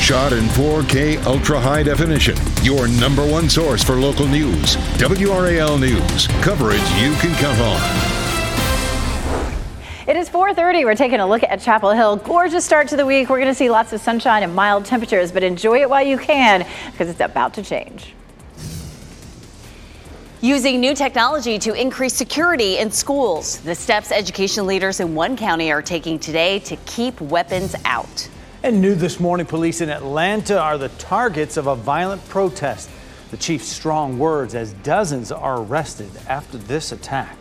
Shot in 4K ultra high definition. Your number one source for local news. WRAL News. Coverage you can count on. It is 4:30. We're taking a look at Chapel Hill. Gorgeous start to the week. We're going to see lots of sunshine and mild temperatures, but enjoy it while you can because it's about to change. Using new technology to increase security in schools. The steps education leaders in one county are taking today to keep weapons out. And new this morning, police in Atlanta are the targets of a violent protest. The chief's strong words as dozens are arrested after this attack.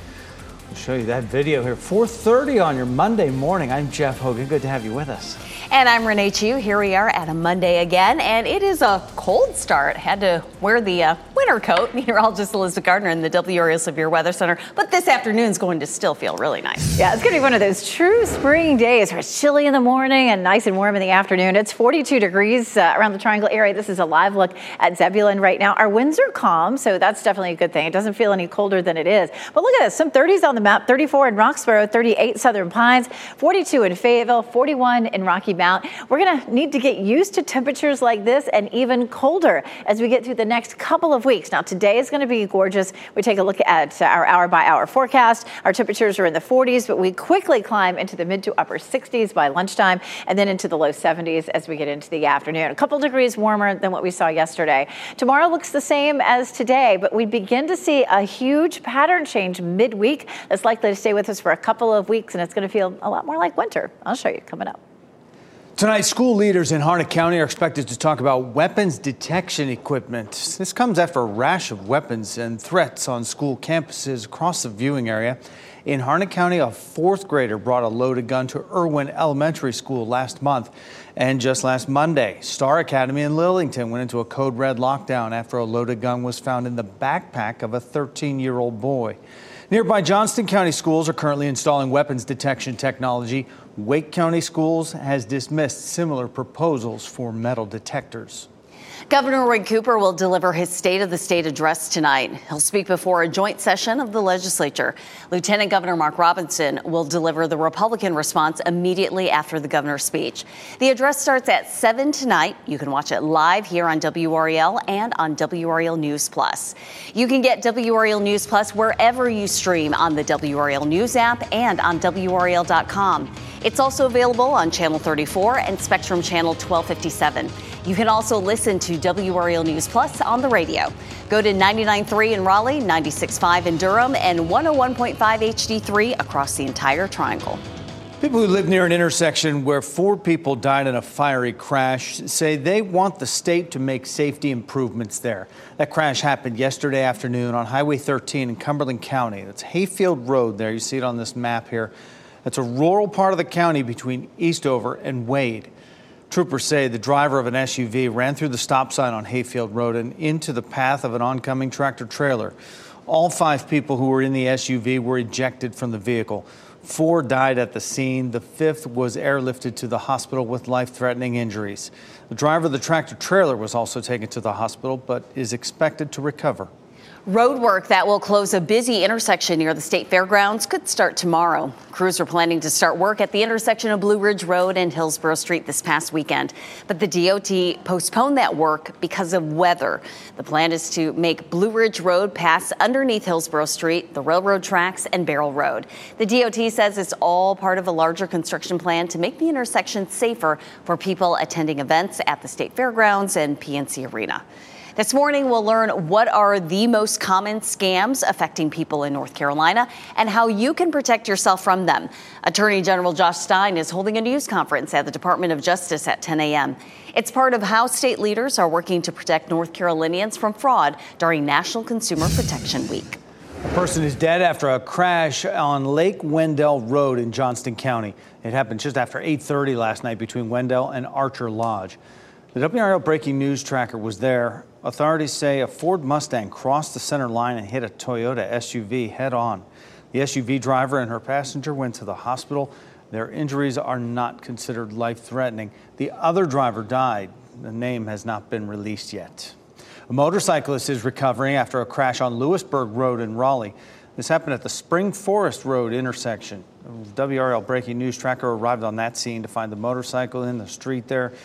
I'll show you that video here. 4:30 on your Monday morning. I'm Jeff Hogan. Good to have you with us. And I'm Renee Chu. Here we are at a Monday again, and it is a cold start. Had to wear the winter coat. Meteorologist Elizabeth Gardner in the WRAL Severe Weather Center. But this afternoon is going to still feel really nice. Yeah, it's going to be one of those true spring days where it's chilly in the morning and nice and warm in the afternoon. It's 42 degrees around the Triangle area. This is a live look at Zebulon right now. Our winds are calm, so that's definitely a good thing. It doesn't feel any colder than it is. But look at this. Some 30s on the map. 34 in Roxborough, 38 Southern Pines, 42 in Fayetteville, 41 in Rocky Mount. We're going to need to get used to temperatures like this and even colder as we get through the next couple of weeks. Now, today is going to be gorgeous. We take a look at our hour-by-hour forecast. Our temperatures are in the 40s, but we quickly climb into the mid to upper 60s by lunchtime and then into the low 70s as we get into the afternoon. A couple degrees warmer than what we saw yesterday. Tomorrow looks the same as today, but we begin to see a huge pattern change midweek. That's likely to stay with us for a couple of weeks, and it's going to feel a lot more like winter. I'll show you coming up. Tonight, school leaders in Harnett County are expected to talk about weapons detection equipment. This comes after a rash of weapons and threats on school campuses across the viewing area. In Harnett County, a fourth grader brought a loaded gun to Irwin Elementary School last month. And just last Monday, Star Academy in Lillington went into a code red lockdown after a loaded gun was found in the backpack of a 13-year-old boy. Nearby Johnston County schools are currently installing weapons detection technology. Wake County Schools has dismissed similar proposals for metal detectors. Governor Roy Cooper will deliver his State of the State address tonight. He'll speak before a joint session of the legislature. Lieutenant Governor Mark Robinson will deliver the Republican response immediately after the governor's speech. The address starts at 7 tonight. You can watch it live here on WRAL and on WRAL News Plus. You can get WRAL News Plus wherever you stream on the WRAL News app and on WRAL.com. It's also available on Channel 34 and Spectrum Channel 1257. You can also listen to WRAL News Plus on the radio. Go to 99.3 in Raleigh, 96.5 in Durham, and 101.5 HD3 across the entire Triangle. People who live near an intersection where 4 people died in a fiery crash say they want the state to make safety improvements there. That crash happened yesterday afternoon on Highway 13 in Cumberland County. That's Hayfield Road there. You see it on this map here. That's a rural part of the county between Eastover and Wade. Troopers say the driver of an SUV ran through the stop sign on Hayfield Road and into the path of an oncoming tractor trailer. All 5 people who were in the SUV were ejected from the vehicle. 4 died at the scene. The 5th was airlifted to the hospital with life-threatening injuries. The driver of the tractor trailer was also taken to the hospital, but is expected to recover. Road work that will close a busy intersection near the state fairgrounds could start tomorrow. Crews are planning to start work at the intersection of Blue Ridge Road and Hillsborough Street this past weekend. But the DOT postponed that work because of weather. The plan is to make Blue Ridge Road pass underneath Hillsborough Street, the railroad tracks, and Barrel Road. The DOT says it's all part of a larger construction plan to make the intersection safer for people attending events at the state fairgrounds and PNC Arena. This morning, we'll learn what are the most common scams affecting people in North Carolina and how you can protect yourself from them. Attorney General Josh Stein is holding a news conference at the Department of Justice at 10 a.m. It's part of how state leaders are working to protect North Carolinians from fraud during National Consumer Protection Week. A person is dead after a crash on Lake Wendell Road in Johnston County. It happened just after 8:30 last night between Wendell and Archer Lodge. The WRAL Breaking News Tracker was there. Authorities say a Ford Mustang crossed the center line and hit a Toyota SUV head on. The SUV driver and her passenger went to the hospital. Their injuries are not considered life-threatening. The other driver died. The name has not been released yet. A motorcyclist is recovering after a crash on Lewisburg Road in Raleigh. This happened at the Spring Forest Road intersection. WRAL Breaking News Tracker arrived on that scene to find the motorcycle in the street there.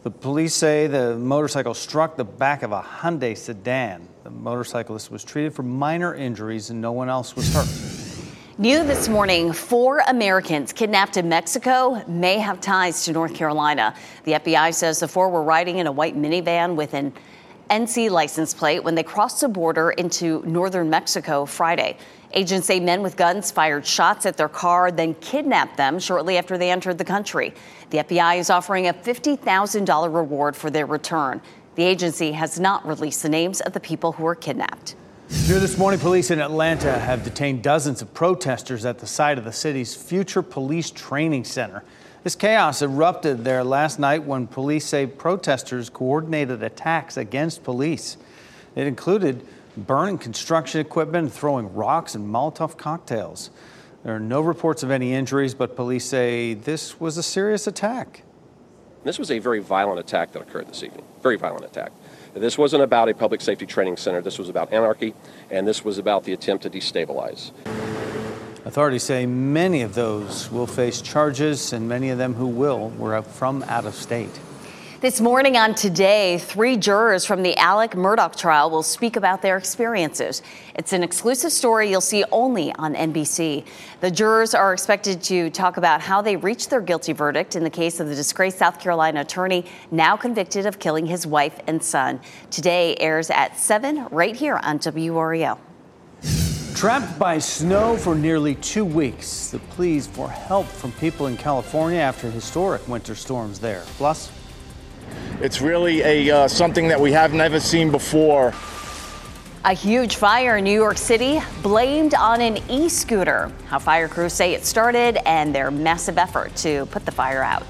The police say the motorcycle struck the back of a Hyundai sedan. The motorcyclist was treated for minor injuries and no one else was hurt. New this morning, 4 Americans kidnapped in Mexico may have ties to North Carolina. The FBI says the 4 were riding in a white minivan with an NC license plate when they crossed the border into northern Mexico Friday. Agents say men with guns fired shots at their car, then kidnapped them shortly after they entered the country. The FBI is offering a $50,000 reward for their return. The agency has not released the names of the people who were kidnapped. Here this morning, police in Atlanta have detained dozens of protesters at the site of the city's future police training center. This chaos erupted there last night when police say protesters coordinated attacks against police. It included burning construction equipment and throwing rocks and Molotov cocktails. There are no reports of any injuries, but police say this was a serious attack. This was a very violent attack that occurred this evening, very violent attack. This wasn't about a public safety training center. This was about anarchy, and this was about the attempt to destabilize. Authorities say many of those will face charges, and many of them who will were from out of state. This morning on Today, 3 jurors from the Alec Murdaugh trial will speak about their experiences. It's an exclusive story you'll see only on NBC. The jurors are expected to talk about how they reached their guilty verdict in the case of the disgraced South Carolina attorney now convicted of killing his wife and son. Today airs at 7 right here on WRAL. Trapped by snow for nearly 2 weeks, the pleas for help from people in California after historic winter storms there. Plus, it's really something that we have never seen before. A huge fire in New York City blamed on an e-scooter. How fire crews say it started and their massive effort to put the fire out.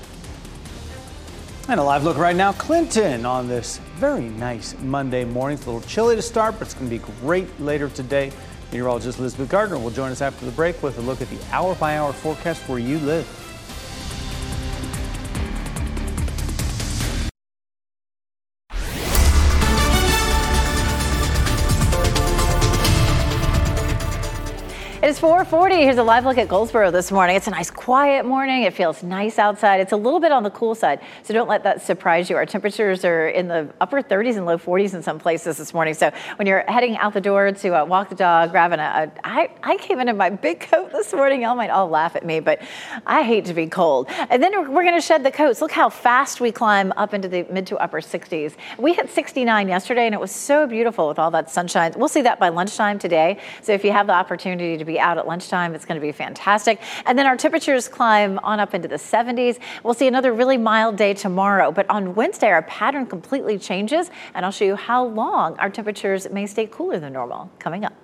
And a live look right now, Clinton, on this very nice Monday morning. It's a little chilly to start, but it's going to be great later today. Meteorologist Elizabeth Gardner will join us after the break with a look at the hour-by-hour forecast where you live. It is 4:40. Here's a live look at Goldsboro this morning. It's a nice quiet morning. It feels nice outside. It's a little bit on the cool side, so don't let that surprise you. Our temperatures are in the upper 30s and low 40s in some places this morning. So when you're heading out the door to walk the dog, grabbing I came in my big coat this morning. Y'all might all laugh at me, but I hate to be cold. And then we're going to shed the coats. Look how fast we climb up into the mid to upper 60s. We hit 69 yesterday, and it was so beautiful with all that sunshine. We'll see that by lunchtime today. So if you have the opportunity to be out at lunchtime, it's going to be fantastic. And then our temperatures climb on up into the 70s. We'll see another really mild day tomorrow, but on Wednesday our pattern completely changes, and I'll show you how long our temperatures may stay cooler than normal coming up.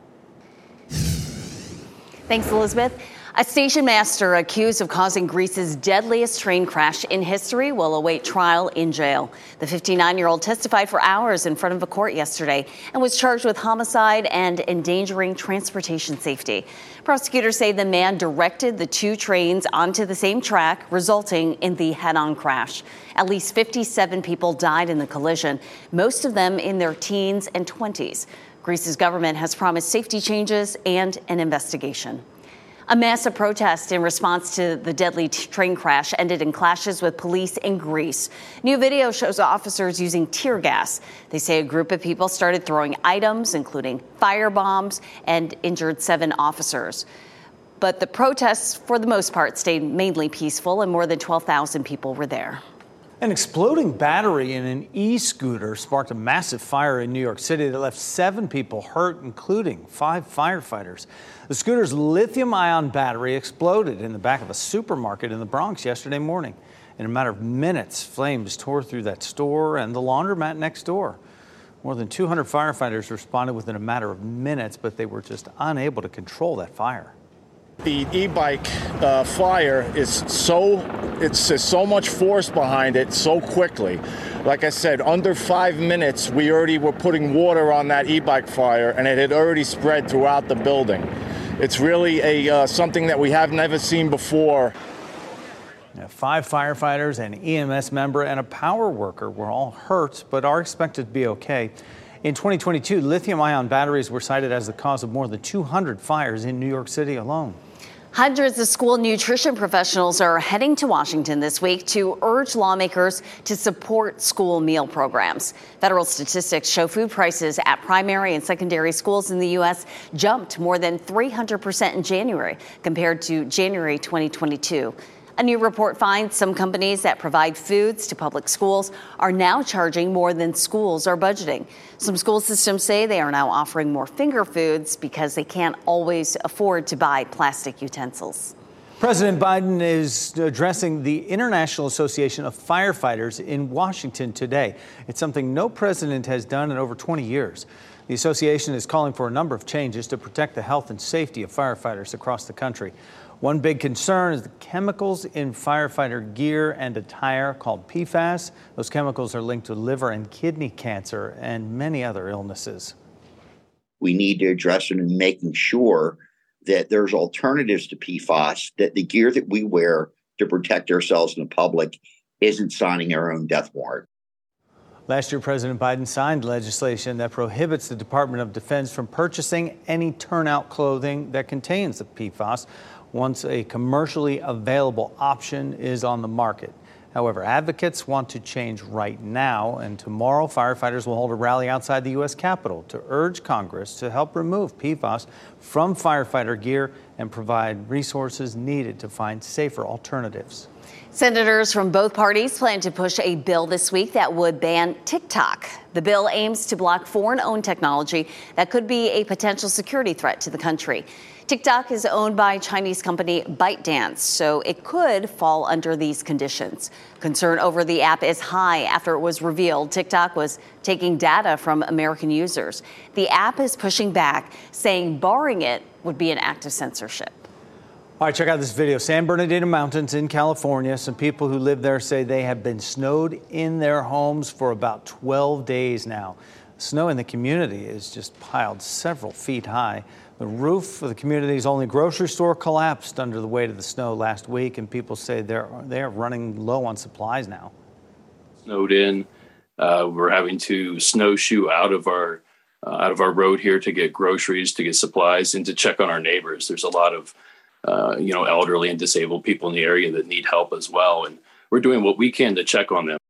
Thanks, Elizabeth. A station master accused of causing Greece's deadliest train crash in history will await trial in jail. The 59-year-old testified for hours in front of a court yesterday and was charged with homicide and endangering transportation safety. Prosecutors say the man directed the 2 trains onto the same track, resulting in the head-on crash. At least 57 people died in the collision, most of them in their teens and 20s. Greece's government has promised safety changes and an investigation. A massive protest in response to the deadly train crash ended in clashes with police in Greece. New video shows officers using tear gas. They say a group of people started throwing items, including fire bombs, and injured 7 officers. But the protests, for the most part, stayed mainly peaceful, and more than 12,000 people were there. An exploding battery in an e-scooter sparked a massive fire in New York City that left 7 people hurt, including 5 firefighters. The scooter's lithium-ion battery exploded in the back of a supermarket in the Bronx yesterday morning. In a matter of minutes, flames tore through that store and the laundromat next door. More than 200 firefighters responded within a matter of minutes, but they were just unable to control that fire. The e-bike fire is so much force behind it so quickly. Like I said, under 5 minutes, we already were putting water on that e-bike fire, and it had already spread throughout the building. It's really something that we have never seen before. 5 firefighters, an EMS member, and a power worker were all hurt, but are expected to be okay. In 2022, lithium-ion batteries were cited as the cause of more than 200 fires in New York City alone. Hundreds of school nutrition professionals are heading to Washington this week to urge lawmakers to support school meal programs. Federal statistics show food prices at primary and secondary schools in the U.S. jumped more than 300% in January compared to January 2022. A new report finds some companies that provide foods to public schools are now charging more than schools are budgeting. Some school systems say they are now offering more finger foods because they can't always afford to buy plastic utensils. President Biden is addressing the International Association of Firefighters in Washington today. It's something no president has done in over 20 years. The association is calling for a number of changes to protect the health and safety of firefighters across the country. One big concern is the chemicals in firefighter gear and attire called PFAS. Those chemicals are linked to liver and kidney cancer and many other illnesses. We need to address it in making sure that there's alternatives to PFAS, that the gear that we wear to protect ourselves in the public isn't signing our own death warrant. Last year, President Biden signed legislation that prohibits the Department of Defense from purchasing any turnout clothing that contains the PFAS once a commercially available option is on the market. However, advocates want to change right now, and tomorrow firefighters will hold a rally outside the U.S. Capitol to urge Congress to help remove PFAS from firefighter gear and provide resources needed to find safer alternatives. Senators from both parties plan to push a bill this week that would ban TikTok. The bill aims to block foreign-owned technology that could be a potential security threat to the country. TikTok is owned by Chinese company ByteDance, so it could fall under these conditions. Concern over the app is high after it was revealed TikTok was taking data from American users. The app is pushing back, saying barring it would be an act of censorship. All right, check out this video. San Bernardino Mountains in California. Some people who live there say they have been snowed in their homes for about 12 days now. Snow in the community is just piled several feet high. The roof of the community's only grocery store collapsed under the weight of the snow last week, and people say they're running low on supplies now. Snowed in. We're having to snowshoe out of our road here to get groceries, to get supplies, and to check on our neighbors. There's a lot of elderly and disabled people in the area that need help as well, and we're doing what we can to check on them.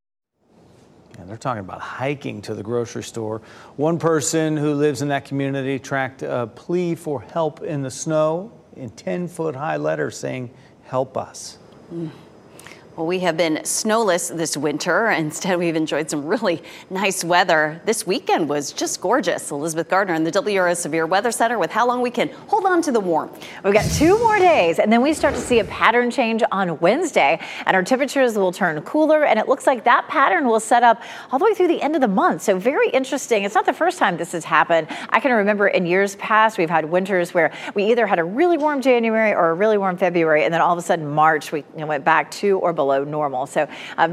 And they're talking about hiking to the grocery store. One person who lives in that community tracked a plea for help in the snow in 10-foot high letters saying, "Help us." Well, we have been snowless this winter. Instead, we've enjoyed some really nice weather. This weekend was just gorgeous. Elizabeth Gardner in the WRS Severe Weather Center with how long we can hold on to the warmth. We've got 2 more days, and then we start to see a pattern change on Wednesday, and our temperatures will turn cooler, and it looks like that pattern will set up all the way through the end of the month. So very interesting. It's not the first time this has happened. I can remember in years past, we've had winters where we either had a really warm January or a really warm February, and then all of a sudden March, we went back to or below normal. So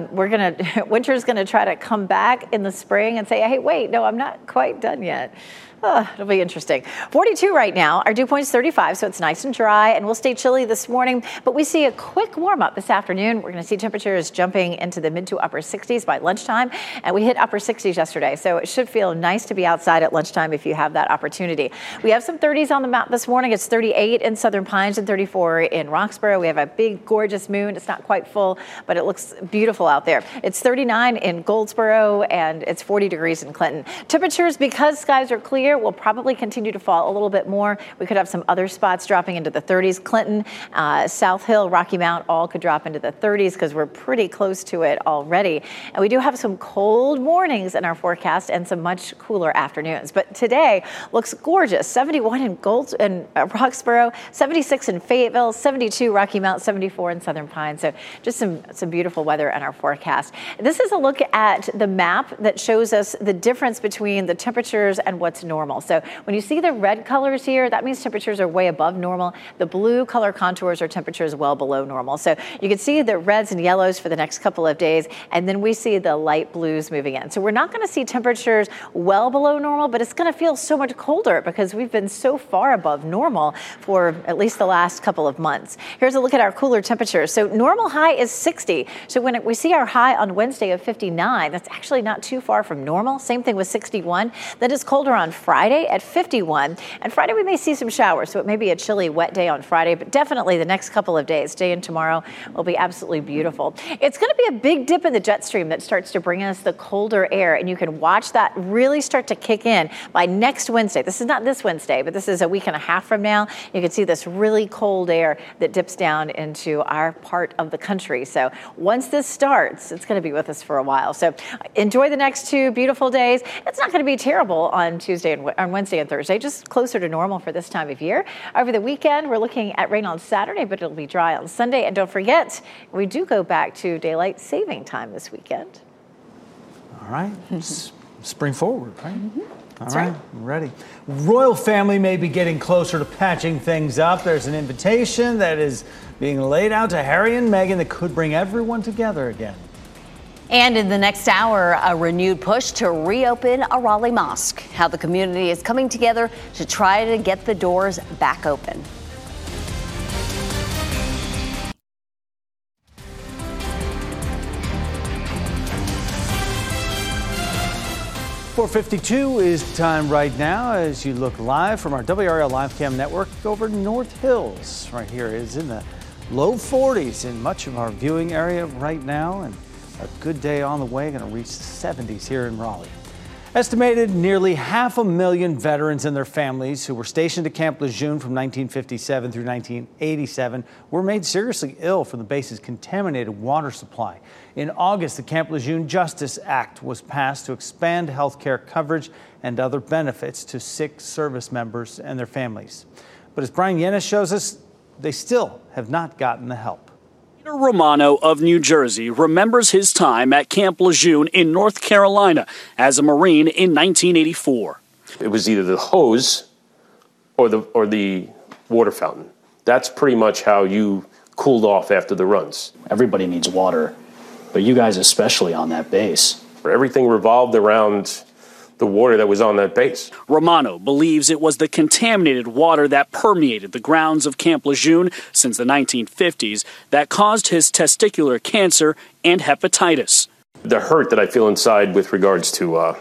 winter's gonna try to come back in the spring and say, hey, wait, no, I'm not quite done yet. It'll be interesting. 42 right now. Our dew point's 35, so it's nice and dry, and we'll stay chilly this morning. But we see a quick warm up this afternoon. We're going to see temperatures jumping into the mid to upper 60s by lunchtime, and we hit upper 60s yesterday, so it should feel nice to be outside at lunchtime if you have that opportunity. We have some 30s on the map this morning. It's 38 in Southern Pines and 34 in Roxborough. We have a big, gorgeous moon. It's not quite full, but it looks beautiful out there. It's 39 in Goldsboro, and it's 40 degrees in Clinton. Temperatures, because skies are clear, will probably continue to fall a little bit more. We could have some other spots dropping into the 30s. Clinton, South Hill, Rocky Mount, all could drop into the 30s because we're pretty close to it already. And we do have some cold mornings in our forecast and some much cooler afternoons. But today looks gorgeous. 71 in Roxborough, 76 in Fayetteville, 72 Rocky Mount, 74 in Southern Pines. So just some beautiful weather in our forecast. This is a look at the map that shows us the difference between the temperatures and what's normal. So when you see the red colors here, that means temperatures are way above normal. The blue color contours are temperatures well below normal. So you can see the reds and yellows for the next couple of days, and then we see the light blues moving in. So we're not going to see temperatures well below normal, but it's going to feel so much colder because we've been so far above normal for at least the last couple of months. Here's a look at our cooler temperatures. So normal high is 60. So when we see our high on Wednesday of 59, that's actually not too far from normal. Same thing with 61. That is colder on Friday at 51. And Friday we may see some showers, so it may be a chilly, wet day on Friday, but definitely the next couple of days, today and tomorrow, will be absolutely beautiful. It's going to be a big dip in the jet stream that starts to bring us the colder air, and you can watch that really start to kick in by next Wednesday. This is not this Wednesday, but this is a week and a half from now. You can see this really cold air that dips down into our part of the country. So once this starts, it's going to be with us for a while. So enjoy the next 2 beautiful days. It's not going to be terrible on Wednesday and Thursday, just closer to normal for this time of year. Over the weekend, we're looking at rain on Saturday, but it'll be dry on Sunday. And don't forget, we do go back to daylight saving time this weekend. All right. Spring forward, right? All That's right. right. I'm ready. Royal family may be getting closer to patching things up. There's an invitation that is being laid out to Harry and Meghan that could bring everyone together again. And in the next hour, a renewed push to reopen a Raleigh mosque. How the community is coming together to try to get the doors back open. .452 is time right now as you look live from our WRAL Live Cam network over North Hills. Right here is in the low 40s in much of our viewing area right now, and a good day on the way, going to reach the 70s here in Raleigh. Estimated nearly 500,000 veterans and their families who were stationed at Camp Lejeune from 1957 through 1987 were made seriously ill from the base's contaminated water supply. In August, the Camp Lejeune Justice Act was passed to expand health care coverage and other benefits to sick service members and their families. But as Brian Yennis shows us, they still have not gotten the help. Peter Romano of New Jersey remembers his time at Camp Lejeune in North Carolina as a Marine in 1984. It was either the hose or the water fountain. That's pretty much how you cooled off after the runs. Everybody needs water, but you guys especially on that base. Everything revolved around the water that was on that base. Romano believes it was the contaminated water that permeated the grounds of Camp Lejeune since the 1950s that caused his testicular cancer and hepatitis. The hurt that I feel inside with regards to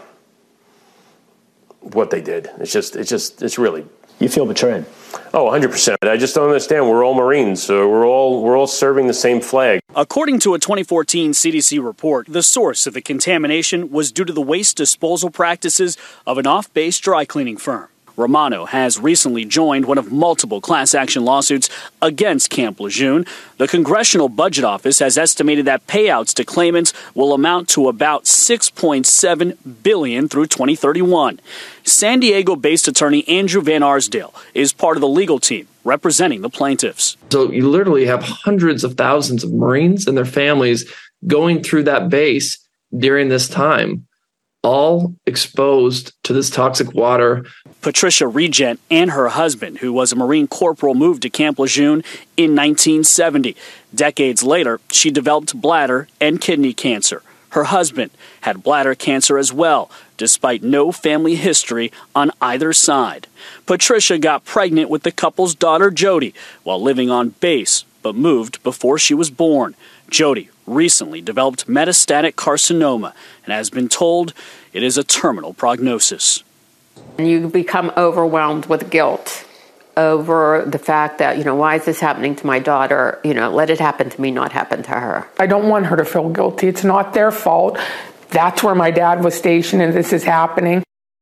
what they did, it's really... You feel betrayed? Oh, 100%. I just don't understand. We're all Marines, so we're all serving the same flag. According to a 2014 CDC report, the source of the contamination was due to the waste disposal practices of an off-base dry cleaning firm. Romano has recently joined one of multiple class action lawsuits against Camp Lejeune. The Congressional Budget Office has estimated that payouts to claimants will amount to about $6.7 billion through 2031. San Diego-based attorney Andrew Van Arsdale is part of the legal team representing the plaintiffs. So you literally have hundreds of thousands of Marines and their families going through that base during this time, all exposed to this toxic water. Patricia Regent and her husband, who was a Marine corporal, moved to Camp Lejeune in 1970. Decades later, she developed bladder and kidney cancer. Her husband had bladder cancer as well, despite no family history on either side. Patricia got pregnant with the couple's daughter, Jody, while living on base, but moved before she was born. Jody recently developed metastatic carcinoma and has been told it is a terminal prognosis. You become overwhelmed with guilt over the fact that, why is this happening to my daughter? Let it happen to me, not happen to her. I don't want her to feel guilty. It's not their fault. That's where my dad was stationed and this is happening.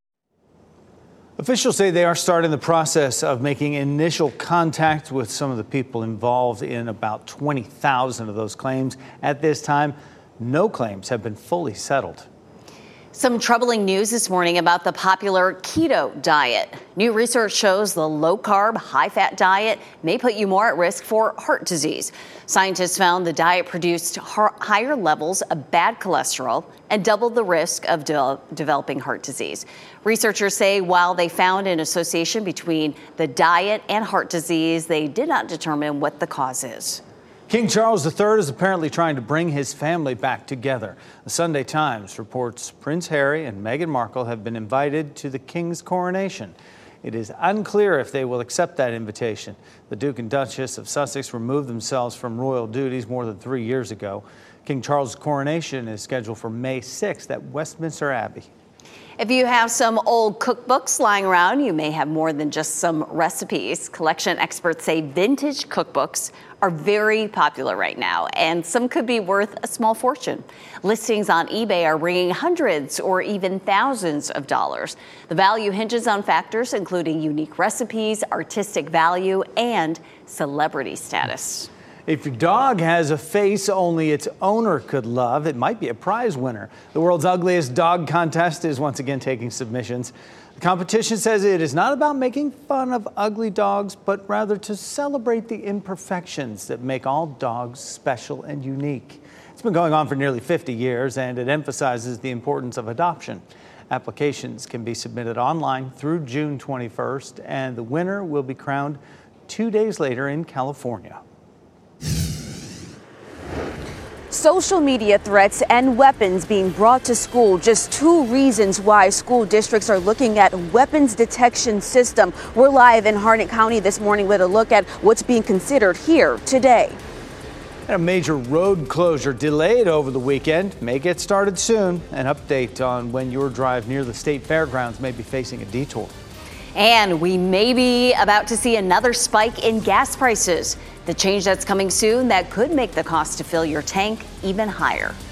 Officials say they are starting the process of making initial contact with some of the people involved in about 20,000 of those claims. At this time, no claims have been fully settled. Some troubling news this morning about the popular keto diet. New research shows the low-carb, high-fat diet may put you more at risk for heart disease. Scientists found the diet produced higher levels of bad cholesterol and doubled the risk of developing heart disease. Researchers say while they found an association between the diet and heart disease, they did not determine what the cause is. King Charles III is apparently trying to bring his family back together. The Sunday Times reports Prince Harry and Meghan Markle have been invited to the King's coronation. It is unclear if they will accept that invitation. The Duke and Duchess of Sussex removed themselves from royal duties more than 3 years ago. King Charles' coronation is scheduled for May 6th at Westminster Abbey. If you have some old cookbooks lying around, you may have more than just some recipes. Collection experts say vintage cookbooks are very popular right now, and some could be worth a small fortune. Listings on eBay are bringing hundreds or even thousands of dollars. The value hinges on factors including unique recipes, artistic value, and celebrity status. If your dog has a face only its owner could love, it might be a prize winner. The world's ugliest dog contest is once again taking submissions. The competition says it is not about making fun of ugly dogs, but rather to celebrate the imperfections that make all dogs special and unique. It's been going on for nearly 50 years, and it emphasizes the importance of adoption. Applications can be submitted online through June 21st, and the winner will be crowned 2 days later in California. Social media threats and weapons being brought to school, just 2 reasons why school districts are looking at weapons detection system. We're live in Harnett County this morning with a look at what's being considered here today. A major road closure delayed over the weekend may get started soon. An update on when your drive near the state fairgrounds may be facing a detour. And we may be about to see another spike in gas prices. The change that's coming soon that could make the cost to fill your tank even higher.